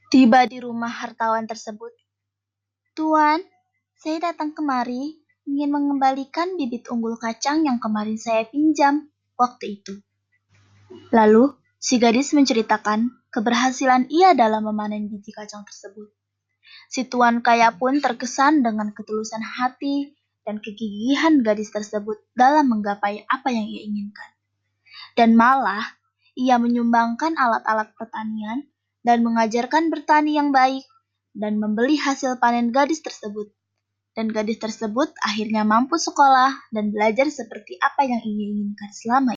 Tiba di rumah hartawan tersebut, "Tuan, saya datang kemari ingin mengembalikan bibit unggul kacang yang kemarin saya pinjam waktu itu." Lalu, si gadis menceritakan keberhasilan ia dalam memanen biji kacang tersebut. Si tuan kaya pun terkesan dengan ketulusan hati dan kegigihan gadis tersebut dalam menggapai apa yang ia inginkan. Dan malah, ia menyumbangkan alat-alat pertanian dan mengajarkan bertani yang baik dan membeli hasil panen gadis tersebut. Dan gadis tersebut akhirnya mampu sekolah dan belajar seperti apa yang ia inginkan selama